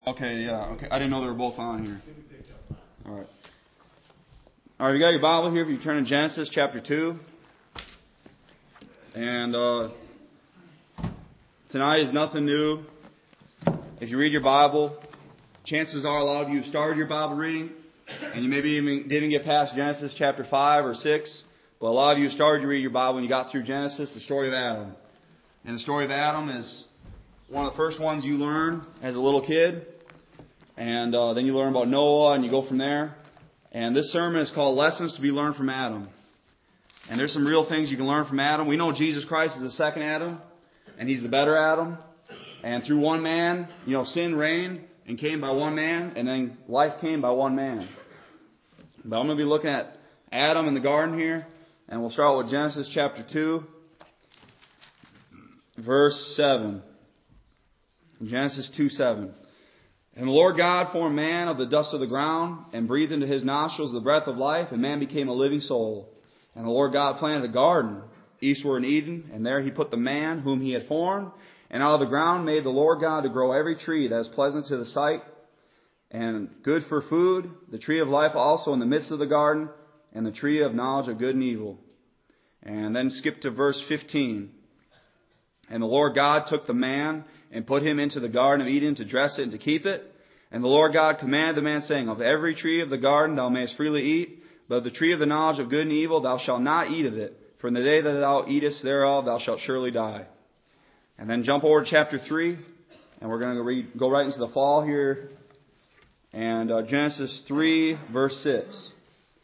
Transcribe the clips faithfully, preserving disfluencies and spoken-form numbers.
Okay, yeah, okay. I didn't know they were both on here. All right. All right, you got your Bible here. If you turn to Genesis chapter two. And uh, tonight is nothing new. If you read your Bible, chances are a lot of you have started your Bible reading, and you maybe even didn't get past Genesis chapter five or six. But a lot of you started to read your Bible and you got through Genesis, the story of Adam. And the story of Adam is one of the first ones you learn as a little kid. And uh, then you learn about Noah and you go from there. And this sermon is called Lessons to be Learned from Adam. And there's some real things you can learn from Adam. We know Jesus Christ is the second Adam. And He's the better Adam. And through one man, you know, sin reigned and came by one man. And then life came by one man. But I'm going to be looking at Adam in the garden here. And we'll start with Genesis chapter two. Verse seven. Genesis two seven. And the Lord God formed man of the dust of the ground, and breathed into his nostrils the breath of life, and man became a living soul. And the Lord God planted a garden eastward in Eden, and there He put the man whom He had formed. And out of the ground made the Lord God to grow every tree that is pleasant to the sight, and good for food, the tree of life also in the midst of the garden, and the tree of knowledge of good and evil. And then skip to verse fifteen. And the Lord God took the man and put him into the garden of Eden to dress it and to keep it. And the Lord God commanded the man, saying, Of every tree of the garden thou mayest freely eat, but of the tree of the knowledge of good and evil thou shalt not eat of it. For in the day that thou eatest thereof thou shalt surely die. And then jump over to chapter three, and we're going to read, go right into the fall here. And uh, Genesis three, verse six.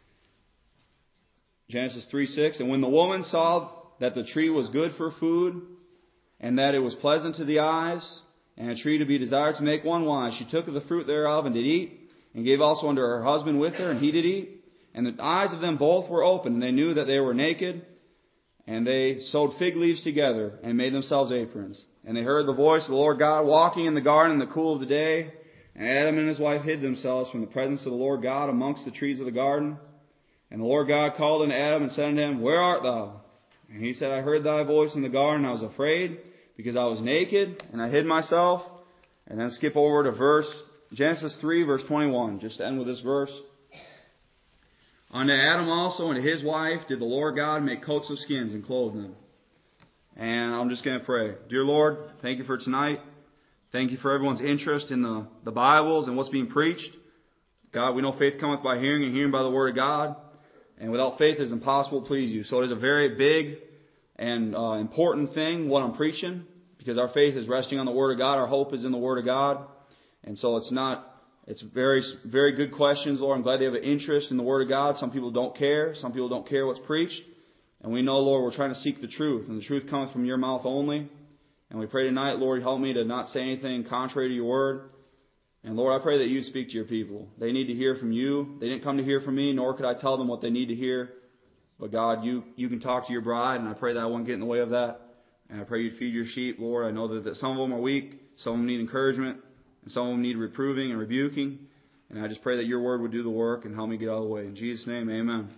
Genesis three six. And when the woman saw that the tree was good for food, and that it was pleasant to the eyes, and a tree to be desired to make one wise, she took of the fruit thereof and did eat, and gave also unto her husband with her, and he did eat. And the eyes of them both were opened, and they knew that they were naked. And they sewed fig leaves together, and made themselves aprons. And they heard the voice of the Lord God walking in the garden in the cool of the day. And Adam and his wife hid themselves from the presence of the Lord God amongst the trees of the garden. And the Lord God called unto Adam and said unto him, Where art thou? And he said, I heard thy voice in the garden, and I was afraid, because I was naked, and I hid myself. And then skip over to verse, Genesis three, verse twenty-one, just to end with this verse. Unto Adam also and to his wife did the Lord God make coats of skins and clothe them. And I'm just going to pray. Dear Lord, thank You for tonight. Thank You for everyone's interest in the, the Bibles and what's being preached. God, we know faith cometh by hearing, and hearing by the Word of God. And without faith it is impossible to please You. So it is a very big and uh, important thing what I'm preaching, because our faith is resting on the Word of God. Our hope is in the Word of God. And so it's not, it's very, very good questions, Lord. I'm glad they have an interest in the Word of God. Some people don't care. Some people don't care what's preached. And we know, Lord, we're trying to seek the truth. And the truth cometh from Your mouth only. And we pray tonight, Lord, help me to not say anything contrary to Your Word. And Lord, I pray that You speak to Your people. They need to hear from You. They didn't come to hear from me, nor could I tell them what they need to hear. But God, You you can talk to Your bride, and I pray that I won't get in the way of that. And I pray You'd feed Your sheep, Lord. I know that, that some of them are weak, some of them need encouragement, and some of them need reproving and rebuking. And I just pray that Your Word would do the work and help me get out of the way. In Jesus' name, amen. Amen.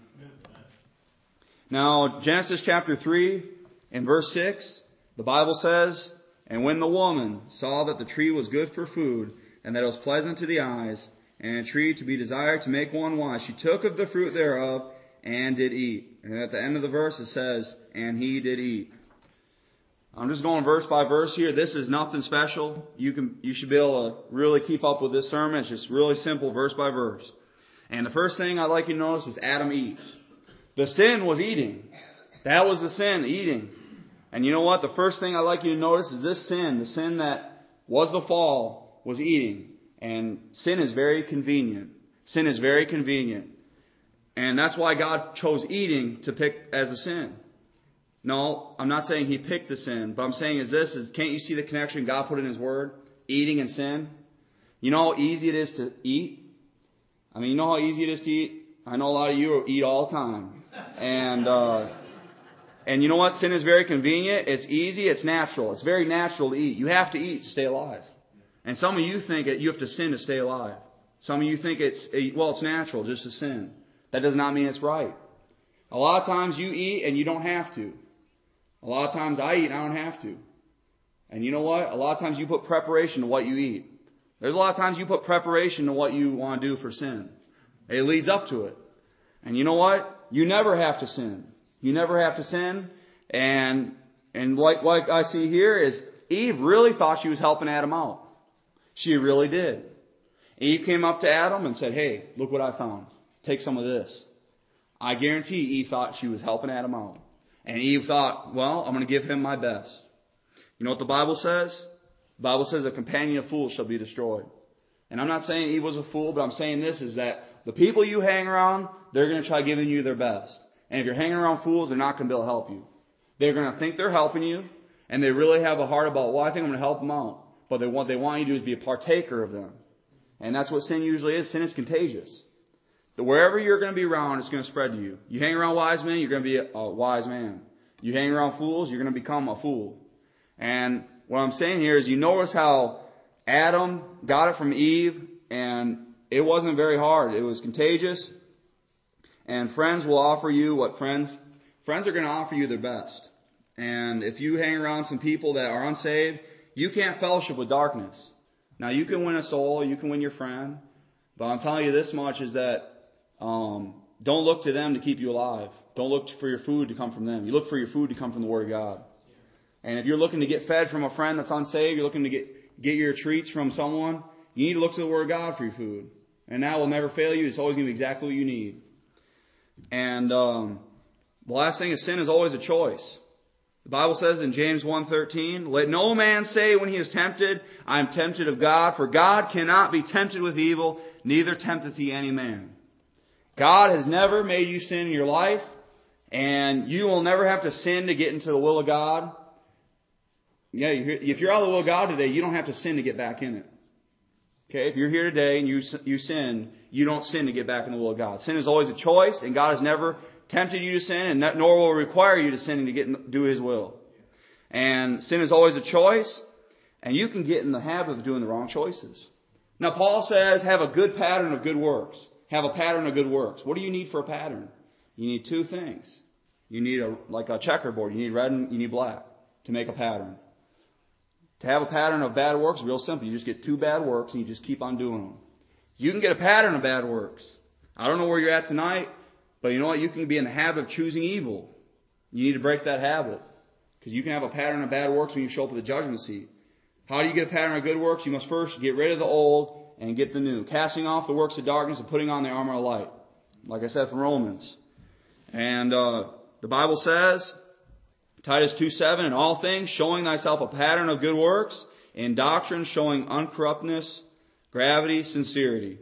Now, Genesis chapter three, in verse six, the Bible says, And when the woman saw that the tree was good for food, and that it was pleasant to the eyes, and a tree to be desired to make one wise, she took of the fruit thereof, and did eat. And at the end of the verse it says, And he did eat. I'm just going verse by verse here. This is nothing special. You can, you should be able to really keep up with this sermon. It's just really simple, verse by verse. And the first thing I'd like you to notice is Adam eats. The sin was eating. That was the sin, eating. And you know what? The first thing I'd like you to notice is this sin, the sin that was the fall, was eating. And sin is very convenient. Sin is very convenient. And that's why God chose eating to pick as a sin. No, I'm not saying He picked the sin, but I'm saying is this, is can't you see the connection God put in His Word? Eating and sin. You know how easy it is to eat? I mean, you know how easy it is to eat? I know a lot of you eat all the time. And, uh, and you know what? Sin is very convenient. It's easy. It's natural. It's very natural to eat. You have to eat to stay alive. And some of you think that you have to sin to stay alive. Some of you think it's, well, it's natural just to sin. That does not mean it's right. A lot of times you eat and you don't have to. A lot of times I eat and I don't have to. And you know what? A lot of times you put preparation to what you eat. There's a lot of times you put preparation to what you want to do for sin. It leads up to it. And you know what? You never have to sin. You never have to sin. And and like like I see here is Eve really thought she was helping Adam out. She really did. Eve came up to Adam and said, hey, look what I found. Take some of this. I guarantee Eve thought she was helping Adam out. And Eve thought, well, I'm going to give him my best. You know what the Bible says? The Bible says a companion of fools shall be destroyed. And I'm not saying Eve was a fool, but I'm saying this is that the people you hang around, they're going to try giving you their best. And if you're hanging around fools, they're not going to be able to help you. They're going to think they're helping you, and they really have a heart about, well, I think I'm going to help them out. But they, what they want you to do is be a partaker of them. And that's what sin usually is. Sin is contagious. That wherever you're going to be around, it's going to spread to you. You hang around wise men, you're going to be a, a wise man. You hang around fools, you're going to become a fool. And what I'm saying here is you notice how Adam got it from Eve, and it wasn't very hard. It was contagious. And friends will offer you what friends, friends are going to offer you their best. And if you hang around some people that are unsaved, you can't fellowship with darkness. Now you can win a soul, you can win your friend, but I'm telling you this much is that um, don't look to them to keep you alive. Don't look for your food to come from them. You look for your food to come from the Word of God. And if you're looking to get fed from a friend that's unsaved, you're looking to get get your treats from someone, you need to look to the Word of God for your food. And that will never fail you. It's always going to be exactly what you need. And um, the last thing is sin is always a choice. The Bible says in James one thirteen, let no man say when he is tempted, I am tempted of God, for God cannot be tempted with evil, neither tempteth he any man. God has never made you sin in your life, and you will never have to sin to get into the will of God. Yeah, if you're out of the will of God today, you don't have to sin to get back in it. Okay, if you're here today and you you sin, you don't sin to get back in the will of God. Sin is always a choice, and God has never tempted you to sin, and nor will require you to sin to get do His will. And sin is always a choice, and you can get in the habit of doing the wrong choices. Now, Paul says, have a good pattern of good works. Have a pattern of good works. What do you need for a pattern? You need two things. You need a like a checkerboard. You need red and you need black to make a pattern. To have a pattern of bad works is real simple. You just get two bad works and you just keep on doing them. You can get a pattern of bad works. I don't know where you're at tonight, but you know what? You can be in the habit of choosing evil. You need to break that habit. Because you can have a pattern of bad works when you show up at the judgment seat. How do you get a pattern of good works? You must first get rid of the old and get the new. Casting off the works of darkness and putting on the armor of light. Like I said from Romans. And uh, the Bible says, Titus two seven, in all things showing thyself a pattern of good works, in doctrine showing uncorruptness, gravity, sincerity.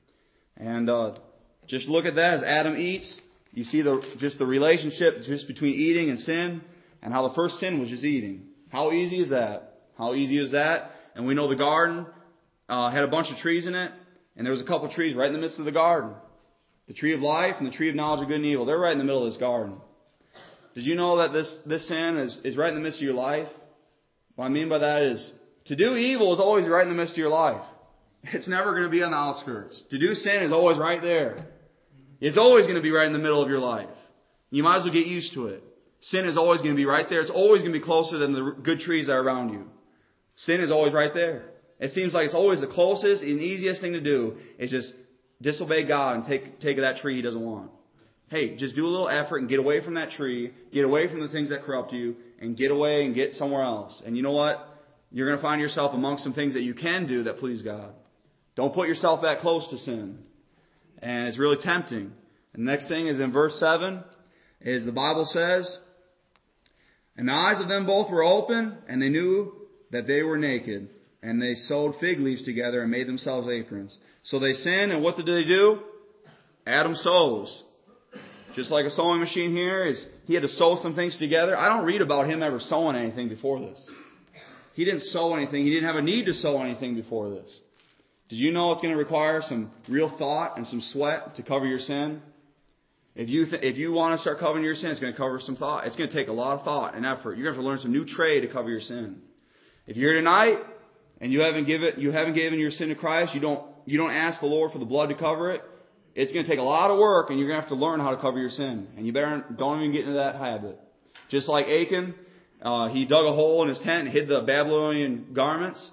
And uh, just look at that as Adam eats. You see the just the relationship just between eating and sin, and how the first sin was just eating. How easy is that? How easy is that? And we know the garden uh, had a bunch of trees in it, and there was a couple of trees right in the midst of the garden. The tree of life and the tree of knowledge of good and evil. They're right in the middle of this garden. Did you know that this, this sin is, is right in the midst of your life? What I mean by that is, to do evil is always right in the midst of your life. It's never going to be on the outskirts. To do sin is always right there. It's always going to be right in the middle of your life. You might as well get used to it. Sin is always going to be right there. It's always going to be closer than the good trees that are around you. Sin is always right there. It seems like it's always the closest and easiest thing to do is just disobey God and take, take that tree He doesn't want. Hey, just do a little effort and get away from that tree, get away from the things that corrupt you, and get away and get somewhere else. And you know what? You're going to find yourself amongst some things that you can do that please God. Don't put yourself that close to sin. And it's really tempting. And the next thing is in verse seven, is the Bible says, and the eyes of them both were open, and they knew that they were naked. And they sewed fig leaves together and made themselves aprons. So they sinned, and what did they do? Adam sews. Just like a sewing machine here, is he had to sew some things together. I don't read about him ever sewing anything before this. He didn't sew anything. He didn't have a need to sew anything before this. Did you know it's going to require some real thought and some sweat to cover your sin? If you th- if you want to start covering your sin, it's going to cover some thought. It's going to take a lot of thought and effort. You're going to have to learn some new trade to cover your sin. If you're here tonight and you haven't given you haven't given your sin to Christ, you don't you don't ask the Lord for the blood to cover it. It's going to take a lot of work, and you're going to have to learn how to cover your sin. And you better don't even get into that habit. Just like Achan, uh, he dug a hole in his tent and hid the Babylonian garments.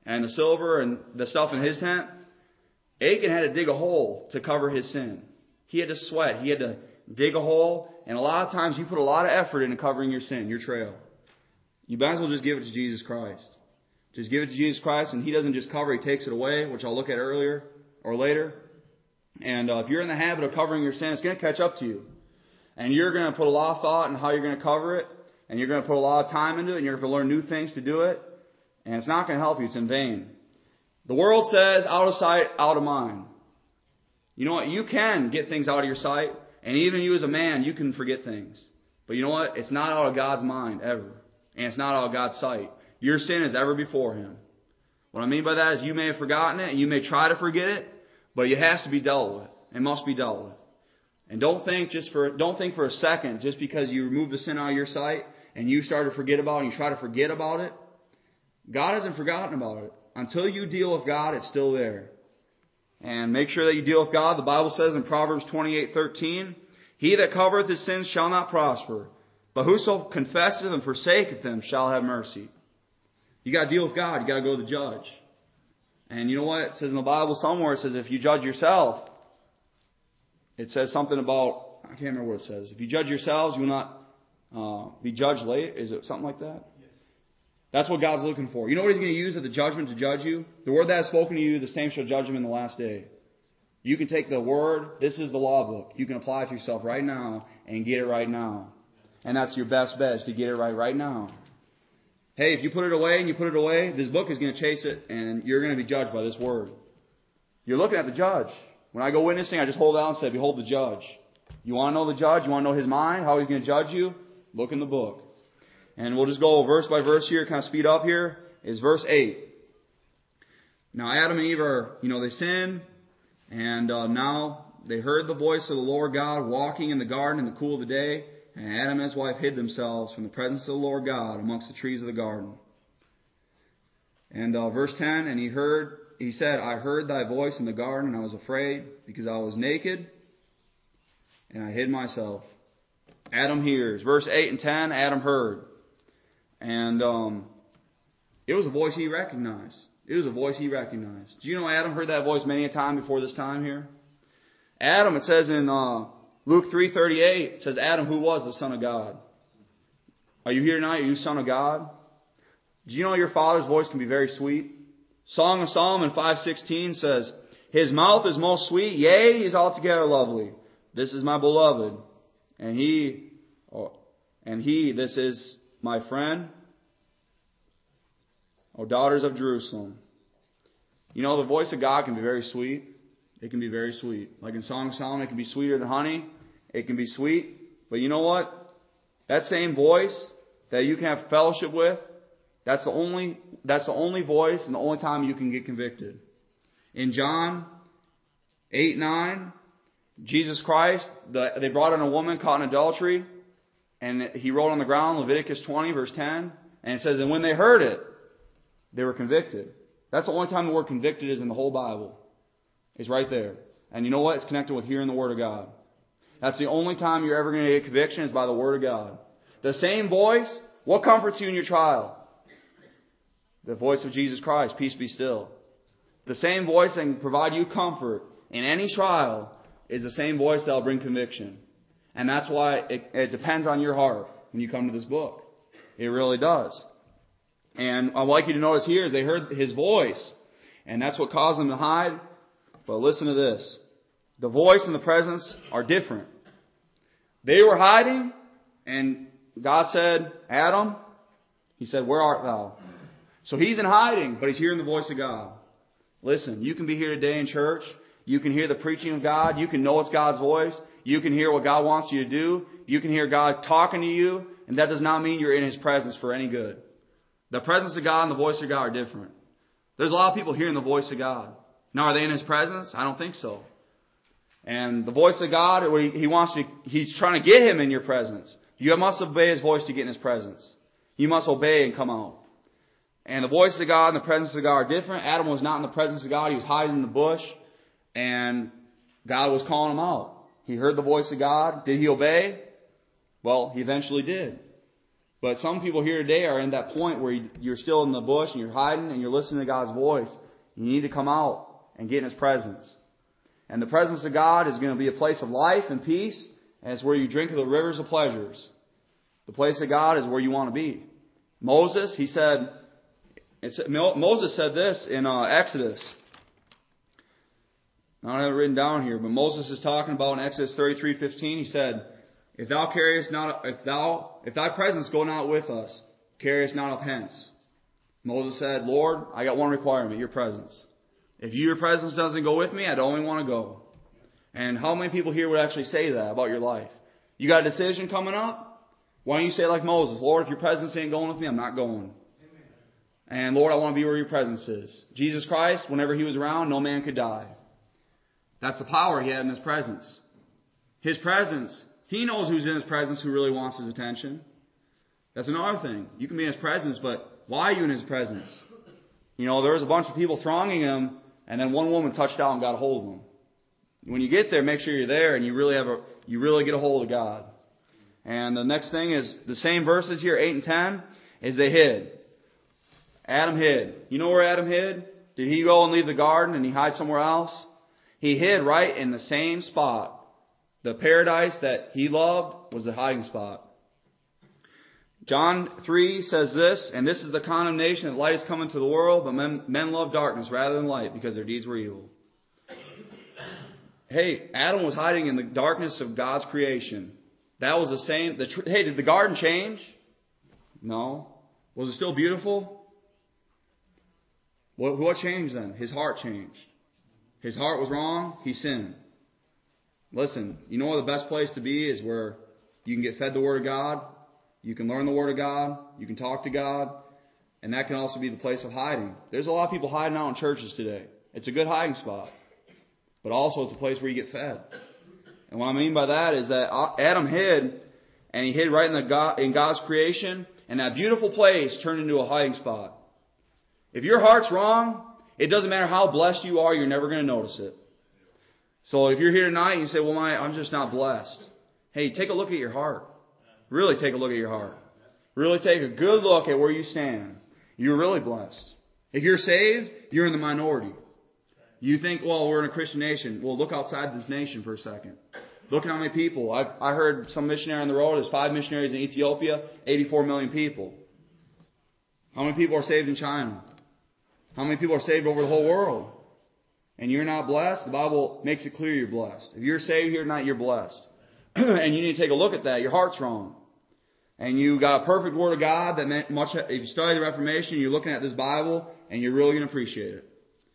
and the silver and the stuff in his tent, Achan had to dig a hole to cover his sin. He had to sweat. He had to dig a hole. And a lot of times you put a lot of effort into covering your sin, your trail. You might as well just give it to Jesus Christ. Just give it to Jesus Christ, and He doesn't just cover, He takes it away, which I'll look at earlier or later. And uh, if you're in the habit of covering your sin, it's going to catch up to you. And you're going to put a lot of thought in how you're going to cover it. And you're going to put a lot of time into it. And you're going to learn new things to do it. And it's not going to help you. It's in vain. The world says, out of sight, out of mind. You know what? You can get things out of your sight. And even you as a man, you can forget things. But you know what? It's not out of God's mind, ever. And it's not out of God's sight. Your sin is ever before Him. What I mean by that is you may have forgotten it, and you may try to forget it, but it has to be dealt with. It must be dealt with. And don't think just for don't think for a second, just because you remove the sin out of your sight and you start to forget about it and you try to forget about it, God hasn't forgotten about it. Until you deal with God, it's still there. And make sure that you deal with God. The Bible says in Proverbs twenty-eight thirteen, He that covereth his sins shall not prosper, but whoso confesseth and forsaketh them shall have mercy. You got to deal with God. You got to go to the judge. And you know what? It says in the Bible somewhere, it says if you judge yourself, it says something about, I can't remember what it says. If you judge yourselves, you will not uh, be judged late. Is it something like that? Yes. That's what God's looking for. You know what He's going to use at the judgment to judge you? The word that has spoken to you, the same shall judge him in the last day. You can take the word, this is the law book. You can apply it to yourself right now and get it right now. And that's your best bet, is to get it right right now. Hey, if you put it away and you put it away, this book is going to chase it and you're going to be judged by this word. You're looking at the judge. When I go witnessing, I just hold out and say, behold the judge. You want to know the judge? You want to know his mind? How he's going to judge you? Look in the book. And we'll just go verse by verse here, kind of speed up here, is verse eight. Now Adam and Eve are, you know, they sin, and uh, now they heard the voice of the Lord God walking in the garden in the cool of the day. And Adam and his wife hid themselves from the presence of the Lord God amongst the trees of the garden. And uh, verse ten, and he heard, he said, I heard thy voice in the garden, and I was afraid, because I was naked, and I hid myself. Adam hears. Verse eight and ten, Adam heard. And um, it was a voice he recognized. It was a voice he recognized. Do you know Adam heard that voice many a time before this time here? Adam, it says in Uh, Luke three thirty-eight, it says Adam, who was the Son of God. Are you here tonight? Are you Son of God? Do you know your Father's voice can be very sweet? Song of Solomon five sixteen says, His mouth is most sweet, yea, He is altogether lovely. This is my beloved, and He, oh, and He, this is my friend, O daughters of Jerusalem. You know, the voice of God can be very sweet. It can be very sweet. Like in Song of Solomon, it can be sweeter than honey. It can be sweet. But you know what? That same voice that you can have fellowship with, that's the only, that's the only voice and the only time you can get convicted. In John eight nine, Jesus Christ, the, they brought in a woman caught in adultery, and He wrote on the ground, Leviticus twenty verse ten, and it says, and when they heard it, they were convicted. That's the only time the word convicted is in the whole Bible. It's right there. And you know what? It's connected with hearing the Word of God. That's the only time you're ever going to get conviction is by the Word of God. The same voice, what comforts you in your trial? The voice of Jesus Christ, peace be still. The same voice that can provide you comfort in any trial is the same voice that will bring conviction. And that's why it, it depends on your heart when you come to this book. It really does. And I'd like you to notice here is they heard His voice. And that's what caused them to hide. But listen to this. The voice and the presence are different. They were hiding, and God said, Adam, He said, where art thou? So he's in hiding, but he's hearing the voice of God. Listen, you can be here today in church. You can hear the preaching of God. You can know it's God's voice. You can hear what God wants you to do. You can hear God talking to you, and that does not mean you're in His presence for any good. The presence of God and the voice of God are different. There's a lot of people hearing the voice of God. Now, are they in His presence? I don't think so. And the voice of God, He wants to, He's trying to get Him in your presence. You must obey His voice to get in His presence. You must obey and come out. And the voice of God and the presence of God are different. Adam was not in the presence of God. He was hiding in the bush. And God was calling him out. He heard the voice of God. Did he obey? Well, he eventually did. But some people here today are in that point where you're still in the bush and you're hiding and you're listening to God's voice. You need to come out and get in His presence. And the presence of God is going to be a place of life and peace, and it's where you drink of the rivers of pleasures. The place of God is where you want to be. Moses, he said, it's, Moses said this in uh, Exodus. I don't have it written down here, but Moses is talking about in Exodus thirty-three fifteen. He said, If thou carriest not, if thou, if thy presence go not with us, carry us not up hence. Moses said, Lord, I got one requirement, your presence. If your presence doesn't go with me, I don't even want to go. And how many people here would actually say that about your life? You got a decision coming up? Why don't you say like Moses, Lord, if your presence ain't going with me, I'm not going. Amen. And Lord, I want to be where your presence is. Jesus Christ, whenever He was around, no man could die. That's the power He had in His presence. His presence, He knows who's in His presence who really wants His attention. That's another thing. You can be in His presence, but why are you in His presence? You know, there was a bunch of people thronging Him, and then one woman touched out and got a hold of Him. When you get there, make sure you're there and you really have a, you really get a hold of God. And the next thing is the same verses here, eight and ten, is they hid. Adam hid. You know where Adam hid? Did he go and leave the garden and he hide somewhere else? He hid right in the same spot. The paradise that he loved was the hiding spot. John three says this, and this is the condemnation that light is come into the world, but men, men love darkness rather than light because their deeds were evil. Hey, Adam was hiding in the darkness of God's creation. That was the same. The tr- hey, did the garden change? No. Was it still beautiful? What, what changed then? His heart changed. His heart was wrong. He sinned. Listen, you know where the best place to be is where you can get fed the Word of God. You can learn the Word of God. You can talk to God. And that can also be the place of hiding. There's a lot of people hiding out in churches today. It's a good hiding spot. But also it's a place where you get fed. And what I mean by that is that Adam hid, and he hid right in, the God, in God's creation, and that beautiful place turned into a hiding spot. If your heart's wrong, it doesn't matter how blessed you are, you're never going to notice it. So if you're here tonight and you say, well, my, I'm just not blessed. Hey, take a look at your heart. Really take a look at your heart. Really take a good look at where you stand. You're really blessed. If you're saved, you're in the minority. You think, well, we're in a Christian nation. Well, look outside this nation for a second. Look at how many people. I, I heard some missionary on the road. There's five missionaries in Ethiopia, eighty-four million people. How many people are saved in China? How many people are saved over the whole world? And you're not blessed? The Bible makes it clear you're blessed. If you're saved here tonight, you're blessed. And you need to take a look at that. Your heart's wrong. And you got a perfect Word of God that meant much. If you study the Reformation, you're looking at this Bible, and you're really going to appreciate it.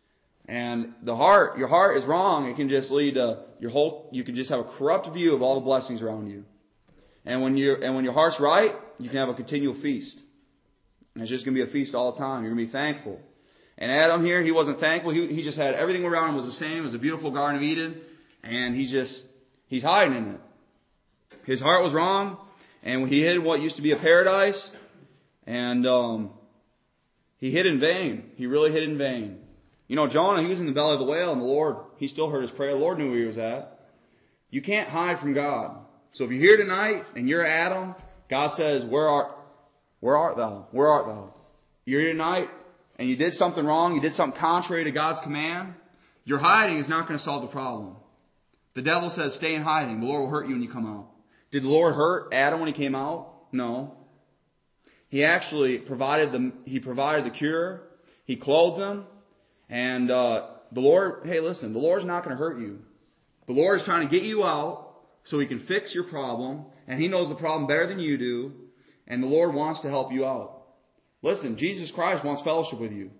And the heart, your heart is wrong. It can just lead to your whole, you can just have a corrupt view of all the blessings around you. And when you and when your heart's right, you can have a continual feast. And it's just going to be a feast all the time. You're going to be thankful. And Adam here, he wasn't thankful. He, he just had everything around him was the same. It was a beautiful Garden of Eden. And he just, he's hiding in it. His heart was wrong. And he hid what used to be a paradise. And um, he hid in vain. He really hid in vain. You know, Jonah, he was in the belly of the whale, and the Lord, he still heard his prayer. The Lord knew where he was at. You can't hide from God. So if you're here tonight and you're Adam, God says, Where art, where art thou? Where art thou? You're here tonight and you did something wrong, you did something contrary to God's command. Your hiding is not going to solve the problem. The devil says, stay in hiding. The Lord will hurt you when you come out. Did the Lord hurt Adam when he came out? No. He actually provided the, he provided the cure. He clothed them. And uh, the Lord, hey, listen, the Lord's not going to hurt you. The Lord is trying to get you out so He can fix your problem. And He knows the problem better than you do. And the Lord wants to help you out. Listen, Jesus Christ wants fellowship with you.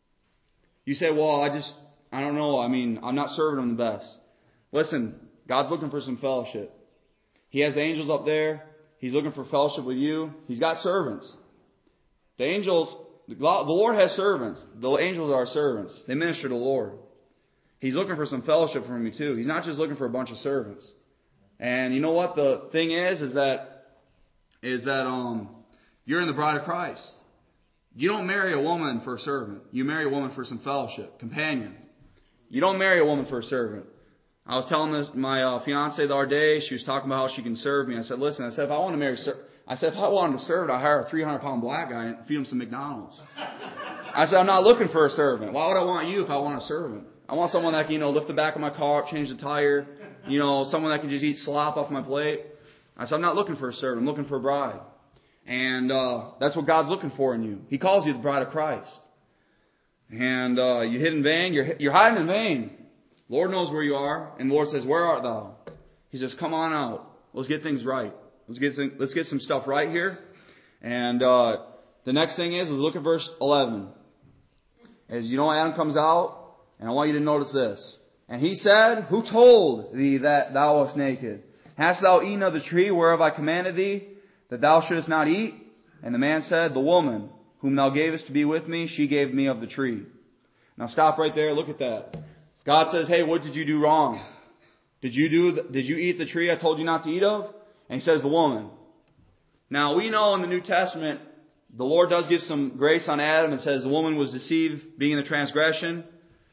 You say, well, I just, I don't know. I mean, I'm not serving Him the best. Listen, God's looking for some fellowship. He has angels up there. He's looking for fellowship with you. He's got servants. The angels... The Lord has servants. The angels are servants. They minister to the Lord. He's looking for some fellowship from you too. He's not just looking for a bunch of servants. And you know what the thing is? Is that is that um you're in the bride of Christ. You don't marry a woman for a servant. You marry a woman for some fellowship, companion. You don't marry a woman for a servant. I was telling this, my uh, fiance the other day. She was talking about how she can serve me. I said, listen. I said, if I want to marry, I said, if I wanted to serve, I'd hire a three hundred pound black guy and feed him some McDonald's. I said, I'm not looking for a servant. Why would I want you if I want a servant? I want someone that can, you know, lift the back of my car up, change the tire. You know, someone that can just eat slop off my plate. I said, I'm not looking for a servant. I'm looking for a bride. And uh that's what God's looking for in you. He calls you the bride of Christ. And uh you hid in vain. You're, you're hiding in vain. Lord knows where you are. And the Lord says, where art thou? He says, come on out. Let's get things right. Let's get some, let's get some stuff right here. And uh the next thing is, let's look at verse eleven. As you know, Adam comes out, and I want you to notice this. And he said, who told thee that thou wast naked? Hast thou eaten of the tree whereof I commanded thee, that thou shouldest not eat? And the man said, the woman whom thou gavest to be with me, she gave me of the tree. Now stop right there. Look at that. God says, hey, what did you do wrong? Did you do? The, did you eat the tree I told you not to eat of? And he says, the woman. Now we know in the New Testament, the Lord does give some grace on Adam and says the woman was deceived, being in the transgression.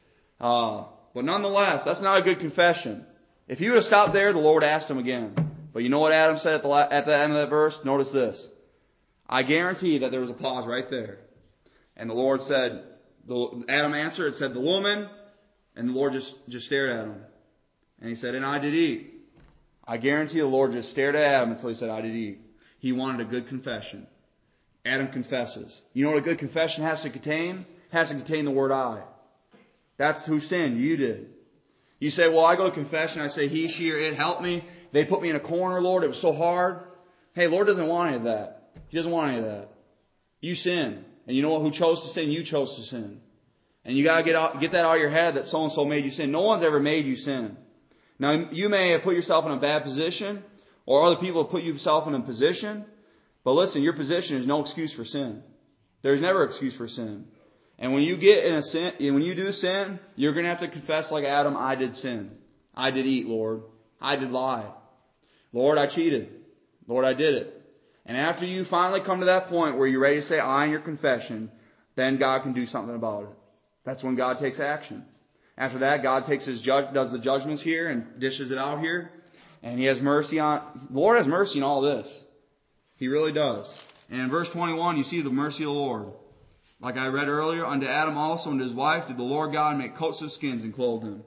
Uh, but nonetheless, that's not a good confession. If he would have stopped there, the Lord asked him again. But you know what Adam said at the, at the end of that verse? Notice this. I guarantee that there was a pause right there. And the Lord said, the, Adam answered, it said, the woman, and the Lord just, just stared at him. And he said, and I did eat. I guarantee the Lord just stared at Adam until he said, I did eat. He wanted a good confession. Adam confesses. You know what a good confession has to contain? It has to contain the word I. That's who sinned. You did. You say, well, I go to confession. I say, he, she, or it helped me. They put me in a corner, Lord. It was so hard. Hey, Lord doesn't want any of that. He doesn't want any of that. You sin. And you know what? Who chose to sin? You chose to sin. And you got to get out, get that out of your head that so-and-so made you sin. No one's ever made you sin. Now, you may have put yourself in a bad position, or other people have put yourself in a position. But listen, your position is no excuse for sin. There's never excuse for sin. And when you get in a sin, when you do sin, you're going to have to confess like Adam, I did sin. I did eat, Lord. I did lie. Lord, I cheated. Lord, I did it. And after you finally come to that point where you're ready to say I in your confession, then God can do something about it. That's when God takes action. After that, God takes his judge, does the judgments here and dishes it out here. And he has mercy on, the Lord has mercy in all this. He really does. And in verse twenty-one, you see the mercy of the Lord. Like I read earlier, unto Adam also and to his wife did the Lord God make coats of skins and clothe them.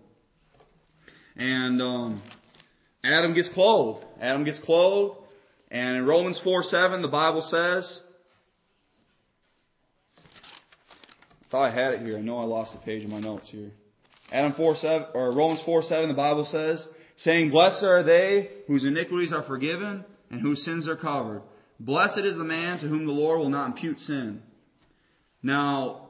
And um, Adam gets clothed. Adam gets clothed. And in Romans four seven, the Bible says, I thought I had it here. I know I lost a page in my notes here. Adam four seven, or Romans four seven, the Bible says, saying, blessed are they whose iniquities are forgiven and whose sins are covered. Blessed is the man to whom the Lord will not impute sin. Now,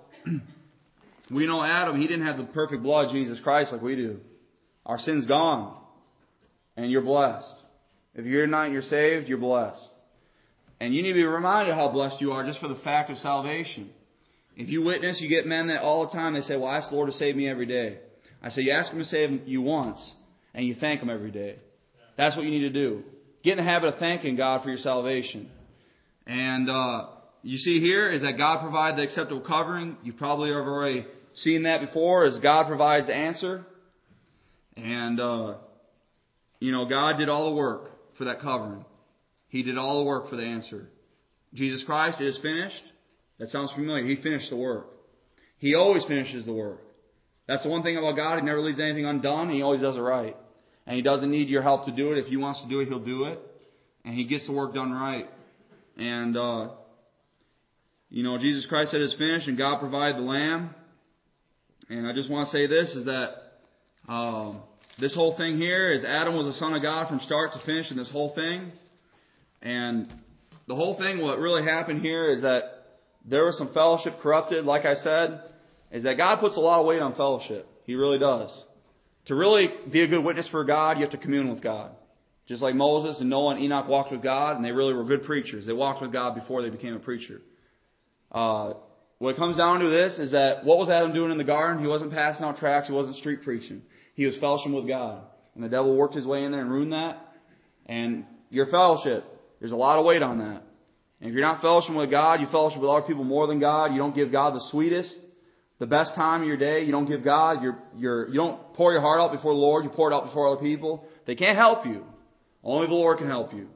we know Adam, he didn't have the perfect blood of Jesus Christ like we do. Our sin's gone. And you're blessed. If you're not, you're saved, you're blessed. And you need to be reminded how blessed you are just for the fact of salvation. If you witness, you get men that all the time, they say, well, I ask the Lord to save me every day. I say, you ask Him to save you once, and you thank Him every day. That's what you need to do. Get in the habit of thanking God for your salvation. And uh, you see here is that God provides the acceptable covering. You probably have already seen that before, as God provides the answer. And, uh, you know, God did all the work for that covering. He did all the work for the answer. Jesus Christ, it is finished. That sounds familiar. He finished the work. He always finishes the work. That's the one thing about God. He never leaves anything undone. He always does it right. And He doesn't need your help to do it. If He wants to do it, He'll do it. And He gets the work done right. And, uh, you know, Jesus Christ said it's finished, and God provided the Lamb. And I just want to say this, is that um, this whole thing here is Adam was a son of God from start to finish in this whole thing. And the whole thing, what really happened here is that there was some fellowship corrupted, like I said, is that God puts a lot of weight on fellowship. He really does. To really be a good witness for God, you have to commune with God. Just like Moses and Noah and Enoch walked with God, and they really were good preachers. They walked with God before they became a preacher. Uh, what it comes down to this is that what was Adam doing in the garden? He wasn't passing out tracts. He wasn't street preaching. He was fellowshipping with God. And the devil worked his way in there and ruined that. And your fellowship, there's a lot of weight on that. And if you're not fellowshipping with God, you fellowship with other people more than God. You don't give God the sweetest, the best time of your day. You don't give God your, your, you don't pour your heart out before the Lord. You pour it out before other people. They can't help you. Only the Lord can help you.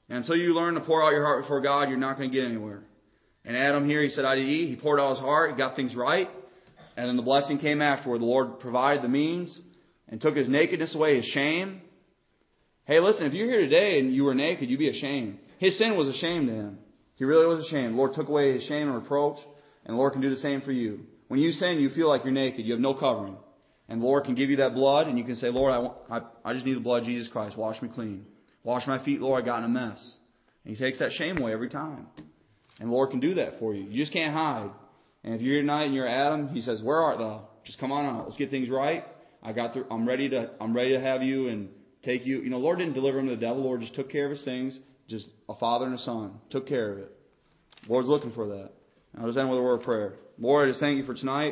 And until you learn to pour out your heart before God, you're not going to get anywhere. And Adam here, he said, I did eat. He poured out his heart. He got things right. And then the blessing came afterward. The Lord provided the means and took his nakedness away, his shame. Hey, listen, if you're here today and you were naked, you'd be ashamed. His sin was a shame to him. He really was ashamed. The Lord took away his shame and reproach. And the Lord can do the same for you. When you sin, you feel like you're naked. You have no covering. And the Lord can give you that blood, and you can say, Lord, I, want, I, I just need the blood of Jesus Christ. Wash me clean. Wash my feet, Lord, I got in a mess. And He takes that shame away every time. And the Lord can do that for you. You just can't hide. And if you're here tonight and you're Adam, He says, where art thou? Just come on out. Let's get things right. I got through, I'm ready to I'm ready to have you and take you. You know, the Lord didn't deliver him to the devil. The Lord just took care of his things. Just a father and a son. Took care of it. The Lord's looking for that. And I'll just end with a word of prayer. Lord, I just thank you for tonight.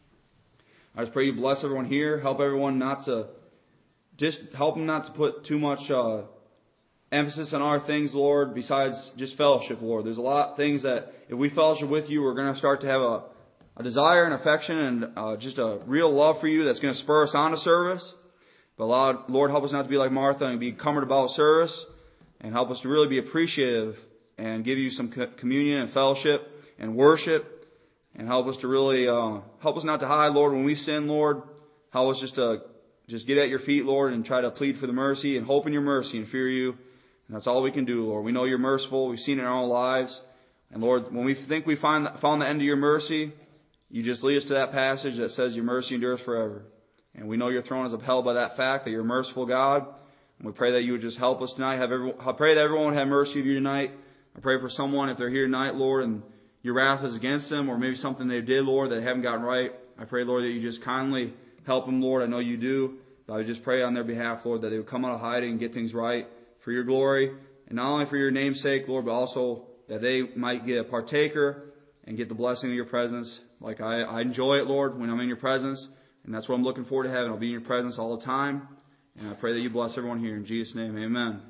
I just pray you bless everyone here. Help everyone not to, just help them not to put too much uh, emphasis on our things, Lord, besides just fellowship, Lord. There's a lot of things that if we fellowship with you, we're going to start to have a, a desire and affection and uh, just a real love for you that's going to spur us on to service. But Lord, help us not to be like Martha and be cumbered about service, and help us to really be appreciative and give you some communion and fellowship and worship. And help us to really, uh, help us not to hide, Lord, when we sin, Lord. Help us just to just get at your feet, Lord, and try to plead for the mercy and hope in your mercy and fear you. And that's all we can do, Lord. We know you're merciful. We've seen it in our own lives. And Lord, when we think we find found the end of your mercy, you just lead us to that passage that says your mercy endures forever. And we know your throne is upheld by that fact that you're a merciful God. And we pray that you would just help us tonight. Have everyone, I pray that everyone would have mercy of you tonight. I pray for someone, if they're here tonight, Lord, and your wrath is against them, or maybe something they did, Lord, that they haven't gotten right. I pray, Lord, that you just kindly help them, Lord. I know you do. But I would just pray on their behalf, Lord, that they would come out of hiding and get things right for your glory. And not only for your name's sake, Lord, but also that they might get a partaker and get the blessing of your presence. Like I, I enjoy it, Lord, when I'm in your presence. And that's what I'm looking forward to having. I'll be in your presence all the time. And I pray that you bless everyone here. In Jesus' name, amen.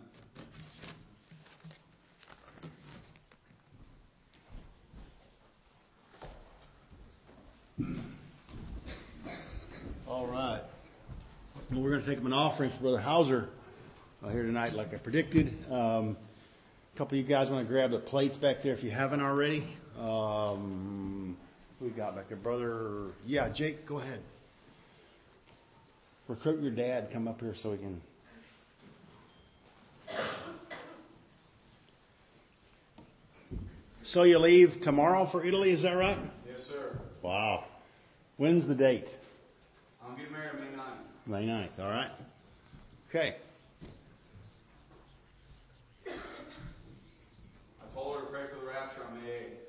All right. Well, we're going to take up an offering for Brother Hauser uh, here tonight, like I predicted. Um, a couple of you guys want to grab the plates back there if you haven't already. Um, who we got back there? Brother, yeah, Jake, go ahead. Recruit your dad. Come up here so we can. So you leave tomorrow for Italy, is that right? Yes, sir. Wow. When's the date? I'm getting married May ninth. May ninth, all right. Okay. I told her to pray for the rapture on May eighth.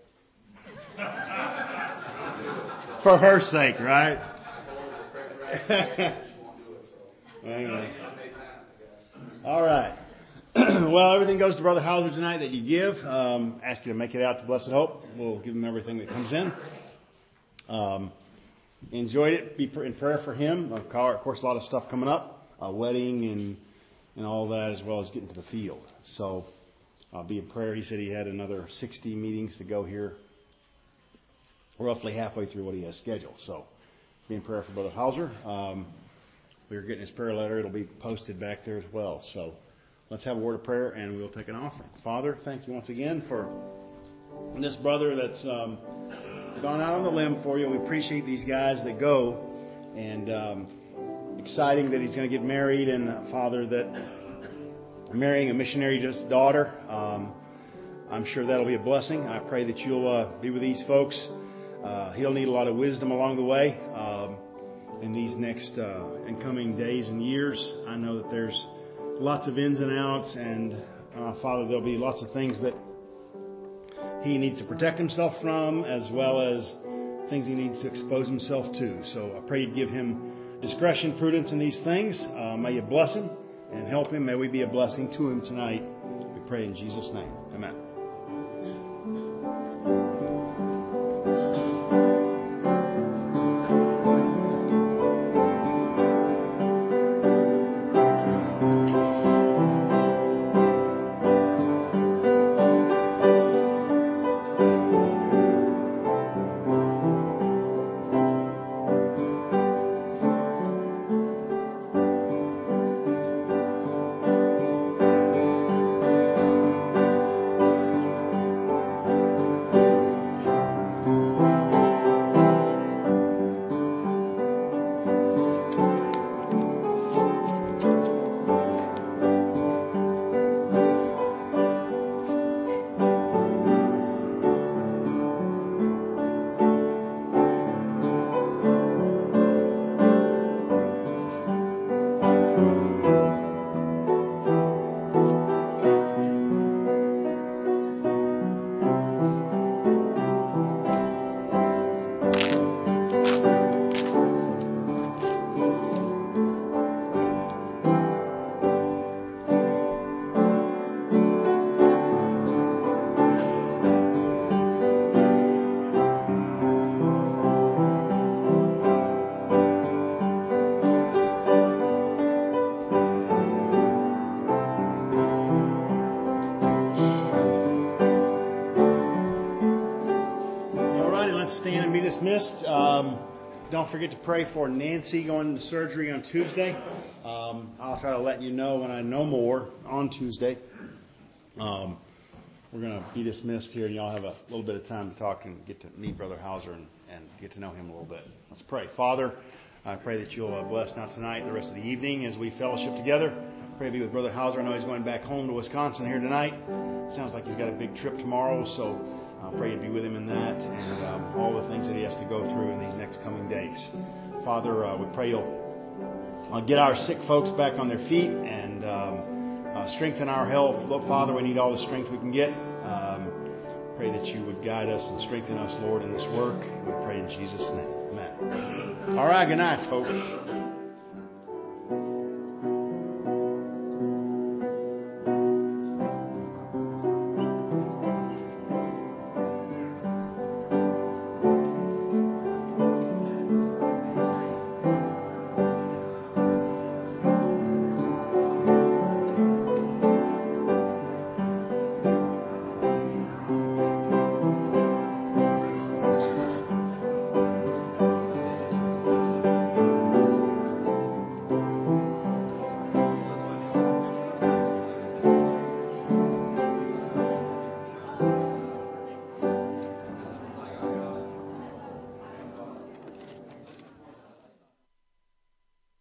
For her sake, right? I told her to pray for the rapture, she won't do it, so. Anyway. May tenth, I guess. All right. Well, everything goes to Brother Hauser tonight that you give. Um, ask you to make it out to Blessed Hope. We'll give him everything that comes in. Um, enjoyed it. Be in prayer for him. Of course, a lot of stuff coming up. A wedding and and all that, as well as getting to the field. So uh, be in prayer. He said he had another sixty meetings to go here. We're roughly halfway through what he has scheduled. So be in prayer for Brother Hauser. Um, we're getting his prayer letter. It'll be posted back there as well. So let's have a word of prayer and we'll take an offering. Father, thank you once again for this brother that's um, gone out on the limb for you. We appreciate these guys that go, and um, exciting that he's going to get married, and uh, Father, that marrying a missionary just daughter, um, I'm sure that'll be a blessing. I pray that you'll uh, be with these folks. Uh, he'll need a lot of wisdom along the way um, in these next uh, and coming days and years. I know that there's lots of ins and outs, and uh, Father, there'll be lots of things that he needs to protect himself from, as well as things he needs to expose himself to. So I pray you give him discretion, prudence in these things. Uh, may you bless him and help him. May we be a blessing to him tonight. We pray in Jesus' name. Amen. Um, don't forget to pray for Nancy going into surgery on Tuesday. Um, I'll try to let you know when I know more on Tuesday. Um, we're going to be dismissed here, and y'all have a little bit of time to talk and get to meet Brother Hauser and, and get to know him a little bit. Let's pray. Father, I pray that you'll uh, bless not tonight, the rest of the evening as we fellowship together. Pray to be with Brother Hauser. I know he's going back home to Wisconsin here tonight. Sounds like he's got a big trip tomorrow, so I pray you'd be with him in that and um, all the things that he has to go through in these next coming days. Father, uh, we pray you'll uh, get our sick folks back on their feet and um, uh, strengthen our health. Look, Father, we need all the strength we can get. Um, pray that you would guide us and strengthen us, Lord, in this work. We pray in Jesus' name. Amen. All right, good night, folks.